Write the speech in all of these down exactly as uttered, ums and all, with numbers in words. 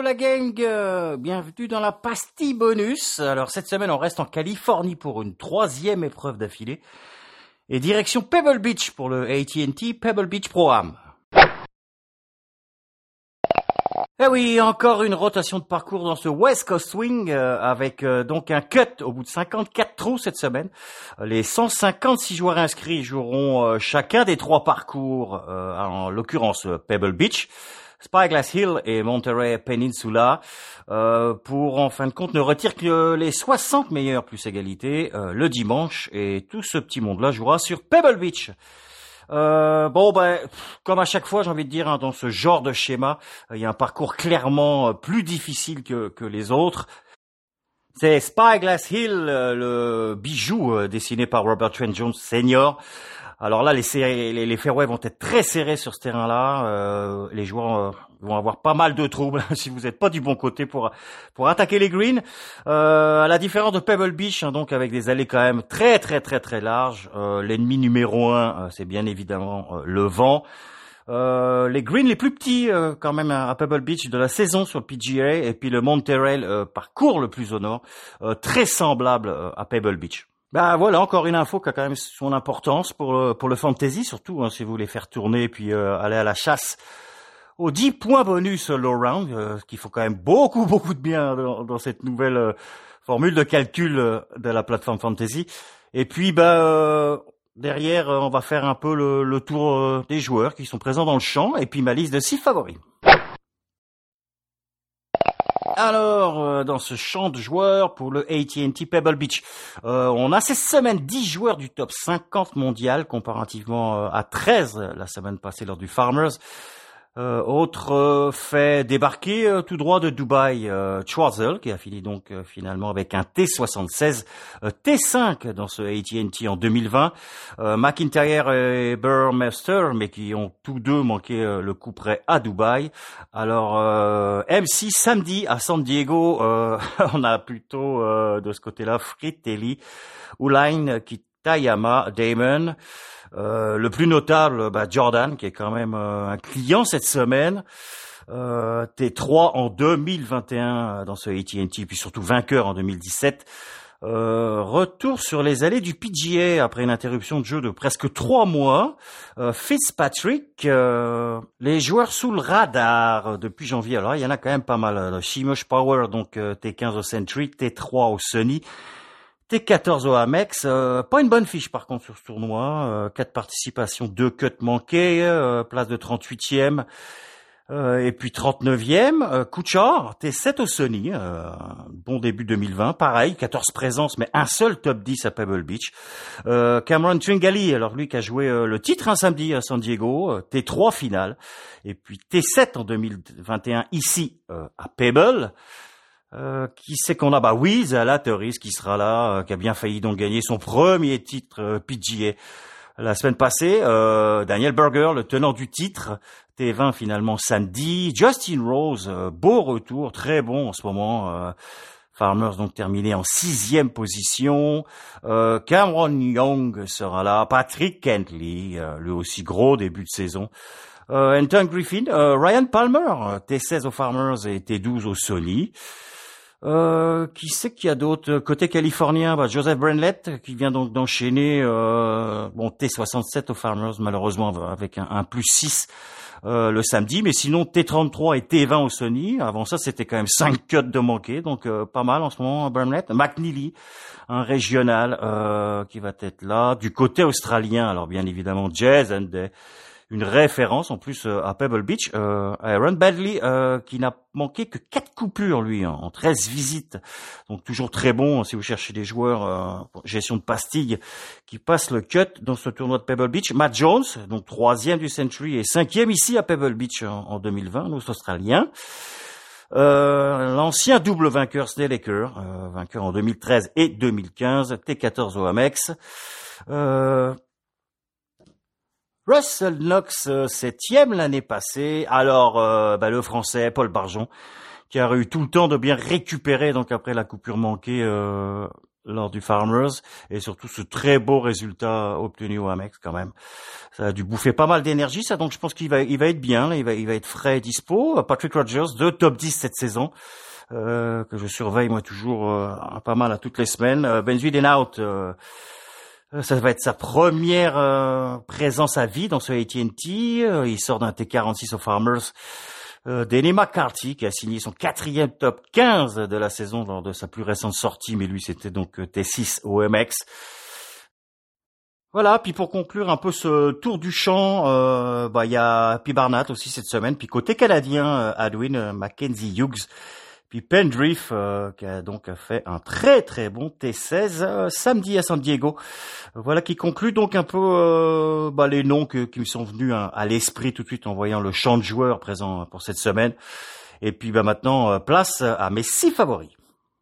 la gang, euh, bienvenue dans la pastille bonus. Alors cette semaine on reste en Californie pour une troisième épreuve d'affilée et direction Pebble Beach pour le A T and T Pebble Beach Pro-Am. Eh oui, encore une rotation de parcours dans ce West Coast Swing euh, avec euh, donc un cut au bout de cinquante-quatre trous cette semaine. Les cent cinquante-six joueurs inscrits joueront euh, chacun des trois parcours, euh, en l'occurrence euh, Pebble Beach, Spyglass Hill et Monterey Peninsula, euh, pour en fin de compte ne retirer que les soixante meilleurs plus égalité euh, le dimanche, et tout ce petit monde-là jouera sur Pebble Beach. Euh, bon ben, comme à chaque fois, j'ai envie de dire, hein, dans ce genre de schéma, il y a un parcours clairement euh, plus difficile que, que les autres. C'est Spyglass Hill, euh, le bijou euh, dessiné par Robert Trent Jones Senior. Alors là, les, serrés, les, les fairways vont être très serrés sur ce terrain-là. Euh, les joueurs euh, vont avoir pas mal de troubles si vous n'êtes pas du bon côté pour pour attaquer les greens. Euh, à la différence de Pebble Beach, hein, donc avec des allées quand même très très très très larges. Euh, l'ennemi numéro un, euh, c'est bien évidemment euh, le vent. Euh, les greens les plus petits euh, quand même à Pebble Beach de la saison sur le P G A, et puis le Monterey euh, parcours le plus au nord, euh, très semblable euh, à Pebble Beach. Bah voilà, encore une info qui a quand même son importance pour le, pour le fantasy, surtout hein, si vous voulez faire tourner et puis euh, aller à la chasse aux dix points bonus low round, euh, qui font quand même beaucoup beaucoup de bien dans, dans cette nouvelle euh, formule de calcul euh, de la plateforme fantasy. Et puis bah euh, derrière, euh, on va faire un peu le, le tour euh, des joueurs qui sont présents dans le champ, et puis ma liste de six favoris. Alors, euh, dans ce champ de joueurs pour le A T and T Pebble Beach, euh, on a cette semaine dix joueurs du top cinquante mondial, comparativement euh, à treize la semaine passée lors du Farmers. Euh, autre euh, fait débarquer euh, tout droit de Dubaï, euh, Schwarzel, qui a fini donc euh, finalement avec un T soixante-seize, euh, T cinq dans ce A T and T en deux mille vingt. Euh, McIntyre et Burmester, mais qui ont tous deux manqué euh, le coup près à Dubaï. Alors euh, M C samedi à San Diego, euh, on a plutôt euh, de ce côté-là Fritelli, Uline, Kitayama, Damon. Euh, le plus notable, bah, Jordan, qui est quand même euh, un client cette semaine, euh, T trois en deux mille vingt et un dans ce A T and T, puis surtout vainqueur en deux mille dix-sept. Euh, retour sur les allées du P G A après une interruption de jeu de presque trois mois. Euh, Fitzpatrick, euh, les joueurs sous le radar depuis janvier. Alors il y en a quand même pas mal. Shemesh Power, donc euh, T quinze au Sentry, T trois au Sunny, T quatorze au Amex, euh, pas une bonne fiche par contre sur ce tournoi, euh, quatre participations, deux cuts manqués, euh, place de trente-huitième, euh, et puis trente-neuvième, euh, Kuchar, T sept au Sony, euh, bon début deux mille vingt, pareil, quatorze présences mais un seul top dix à Pebble Beach. Euh, Cameron Tringali, alors lui qui a joué euh, le titre un samedi à San Diego, euh, T trois finale, et puis T sept en deux mille vingt et un ici euh, à Pebble. Euh, qui c'est qu'on a? Bah oui, Zala Torres qui sera là, euh, qui a bien failli donc gagner son premier titre euh, P G A la semaine passée. Euh, Daniel Berger, le tenant du titre, T vingt finalement samedi. Justin Rose, euh, beau retour, très bon en ce moment. Euh, Farmers donc terminé en sixième position. Euh, Cameron Young sera là. Patrick Kentley, euh, lui aussi gros début de saison. Euh, Anton Griffin, euh, Ryan Palmer, T seize aux Farmers et T douze au Sony. Euh, qui c'est qu'il y a d'autres côté californien? Bah, Joseph Brenlett qui vient donc d'enchaîner euh, bon T soixante-sept aux Farmers, malheureusement avec un, un plus six euh, le samedi, mais sinon T trente-trois et T vingt au Sony. Avant ça, c'était quand même cinq cuts de manquer, donc euh, pas mal en ce moment Brenlett. McNeely, un régional euh, qui va être là du côté australien. Alors bien évidemment Jazz and Day, une référence en plus euh, à Pebble Beach, euh, Aaron Badley, euh, qui n'a manqué que quatre coupures lui hein, en treize visites, donc toujours très bon si vous cherchez des joueurs euh, pour gestion de pastilles qui passent le cut dans ce tournoi de Pebble Beach. Matt Jones, donc troisième du Century et cinquième ici à Pebble Beach en, en deux mille vingt, nous australien. Euh, l'ancien double vainqueur Snelleker, euh, vainqueur en deux mille treize et deux mille quinze, T quatorze au Amex. Euh, Russell Knox, euh, septième l'année passée. Alors, euh, bah, le Français Paul Barjon, qui a eu tout le temps de bien récupérer donc après la coupure manquée euh, lors du Farmers, et surtout ce très beau résultat obtenu au Amex quand même. Ça a dû bouffer pas mal d'énergie, ça, donc je pense qu'il va, il va être bien, là, il va, il va être frais et dispo. Patrick Rodgers, deux top dix cette saison, euh, que je surveille moi toujours euh, pas mal à toutes les semaines. Euh, Benji Denaut, euh, ça va être sa première euh, présence à vie dans ce A T and T. Euh, il sort d'un T quarante-six aux Farmers. Euh, Denny McCarthy qui a signé son quatrième top quinze de la saison lors de sa plus récente sortie, mais lui c'était donc T six au M X. Voilà, puis pour conclure un peu ce tour du champ, euh, bah il y a P. Barnett aussi cette semaine, puis côté canadien, euh, Adwin euh, Mackenzie Hughes, puis Pendriff euh, qui a donc fait un très très bon T seize euh, samedi à San Diego. Voilà qui conclut donc un peu euh, bah, les noms que, qui me sont venus hein, à l'esprit tout de suite en voyant le champ de joueurs présent pour cette semaine. Et puis bah maintenant, euh, place à mes six favoris.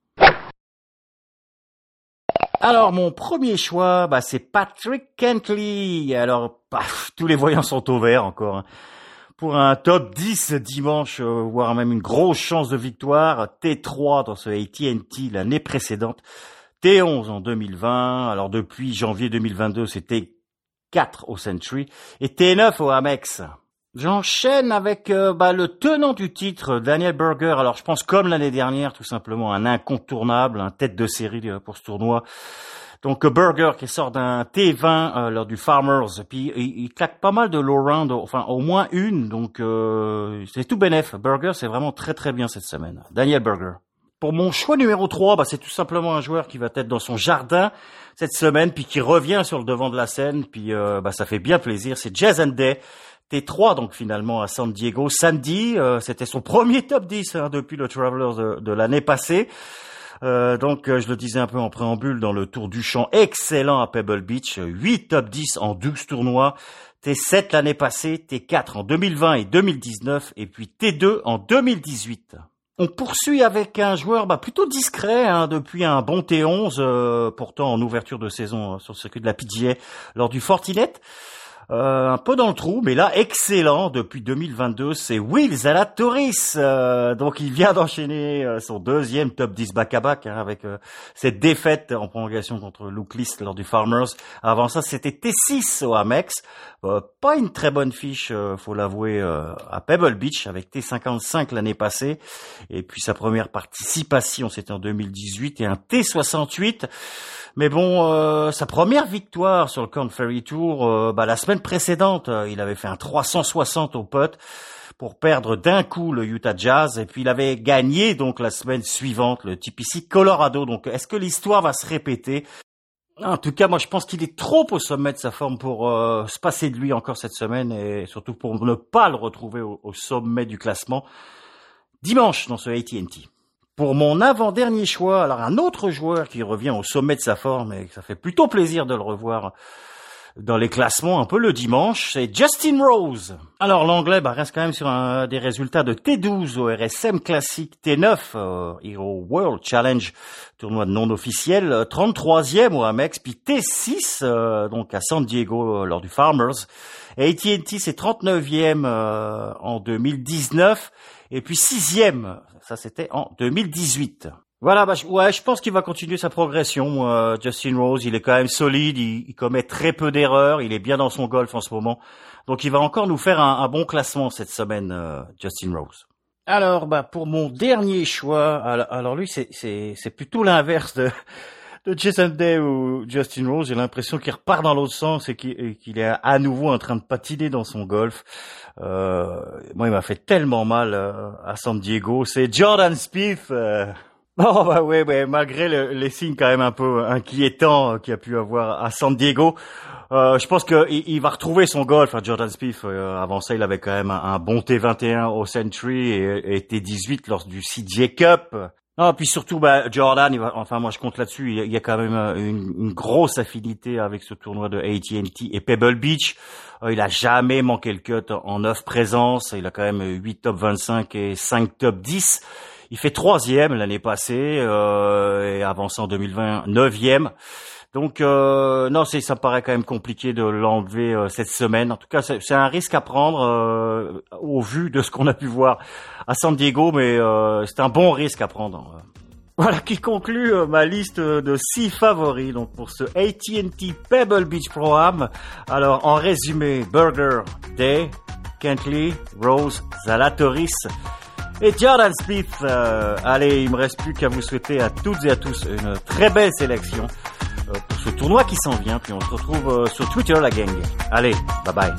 Alors mon premier choix, bah, c'est Patrick Cantlay. Alors paf, tous les voyants sont au vert encore. Hein. Pour un top dix dimanche, euh, voire même une grosse chance de victoire, T trois dans ce A T and T l'année précédente. T onze en deux mille vingt, alors depuis janvier deux mille vingt-deux, c'était quatre au Century, et T neuf au Amex. J'enchaîne avec euh, bah, le tenant du titre, Daniel Berger. Alors je pense comme l'année dernière, tout simplement un incontournable, un tête de série pour ce tournoi. Donc Berger qui sort d'un T vingt euh, lors du Farmers, puis il, il claque pas mal de low round, enfin au moins une, donc euh, c'est tout bénef. Berger c'est vraiment très très bien cette semaine. Daniel Berger. Pour mon choix numéro trois, bah, c'est tout simplement un joueur qui va être dans son jardin cette semaine, puis qui revient sur le devant de la scène, puis euh, bah, ça fait bien plaisir. C'est Jason Day, T trois donc finalement à San Diego. Samedi, euh, c'était son premier top dix hein, depuis le Travelers de, de l'année passée. Euh, donc euh, je le disais un peu en préambule dans le tour du champ, excellent à Pebble Beach, huit top dix en douze tournois. T sept l'année passée, T quatre en deux mille vingt et deux mille dix-neuf, et puis T deux en deux mille dix-huit. On poursuit avec un joueur bah, plutôt discret hein, depuis un bon T onze, euh, pourtant en ouverture de saison euh, sur le circuit de la P G A lors du Fortinet. Euh, un peu dans le trou, mais là, excellent depuis deux mille vingt-deux, c'est Will Zalatoris. Euh, donc, il vient d'enchaîner euh, son deuxième top dix back-à-back hein, avec euh, cette défaite en prolongation contre Luke List lors du Farmers. Avant ça, c'était T six au Amex. Euh, pas une très bonne fiche, euh, faut l'avouer, euh, à Pebble Beach avec T cinquante-cinq l'année passée. Et puis, sa première participation, c'était en deux mille dix-huit et un T soixante-huit. Mais bon, euh, sa première victoire sur le Korn Ferry Tour, euh, bah, la semaine précédente, euh, il avait fait un trois cent soixante au putt pour perdre d'un coup le Utah Jazz, et puis il avait gagné donc la semaine suivante le T P C Colorado. Donc est-ce que l'histoire va se répéter? En tout cas, moi je pense qu'il est trop au sommet de sa forme pour euh, se passer de lui encore cette semaine, et surtout pour ne pas le retrouver au, au sommet du classement dimanche dans ce A T and T. Pour mon avant-dernier choix, alors un autre joueur qui revient au sommet de sa forme et ça fait plutôt plaisir de le revoir dans les classements un peu le dimanche, c'est Justin Rose. Alors l'anglais bah, reste quand même sur un, des résultats de T douze au R S M Classic, T neuf euh, Hero World Challenge, tournoi non officiel, trente-troisième au Amex, puis T six euh, donc à San Diego euh, lors du Farmers. A T and T c'est trente-neuvième euh, en deux mille dix-neuf et puis sixième, ça c'était en deux mille dix-huit. Voilà, bah, je, ouais, je pense qu'il va continuer sa progression. Euh, Justin Rose, il est quand même solide, il, il commet très peu d'erreurs, il est bien dans son golf en ce moment. Donc il va encore nous faire un, un bon classement cette semaine, euh, Justin Rose. Alors, bah pour mon dernier choix, alors, alors lui c'est c'est c'est plutôt l'inverse de de Jason Day ou Justin Rose. J'ai l'impression qu'il repart dans l'autre sens et qu'il, qu'il est à nouveau en train de patiner dans son golf. Euh, moi, il m'a fait tellement mal euh, à San Diego. C'est Jordan Spieth. Euh, Oh bah ouais, ouais, malgré le, les signes quand même un peu inquiétants qu'il a pu avoir à San Diego, euh, je pense qu'il il va retrouver son golf. Hein, Jordan Spieth, euh, avant ça, il avait quand même un, un bon T vingt et un au Century et, et T dix-huit lors du C J Cup. Non, puis surtout, bah, Jordan, il va, enfin moi je compte là-dessus, il y a, il y a quand même une, une grosse affinité avec ce tournoi de A T and T et Pebble Beach. Euh, il a jamais manqué le cut en neuf présences, il a quand même huit top vingt-cinq et cinq top dix. Il fait troisième l'année passée euh, et avant ça en deux mille vingt, neuvième. Donc euh, non, c'est ça me paraît quand même compliqué de l'enlever euh, cette semaine. En tout cas, c'est, c'est un risque à prendre euh, au vu de ce qu'on a pu voir à San Diego, mais euh, c'est un bon risque à prendre. Voilà qui conclut euh, ma liste de six favoris donc pour ce A T and T Pebble Beach Pro-Am. Alors en résumé, Berger, Day, Cantley, Rose, Zalatoris et Jordan Spieth. Euh, allez, il me reste plus qu'à vous souhaiter à toutes et à tous une très belle sélection euh, pour ce tournoi qui s'en vient. Puis on se retrouve euh, sur Twitter, la gang. Allez, bye bye.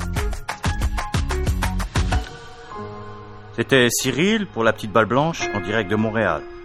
C'était Cyril pour la petite balle blanche en direct de Montréal.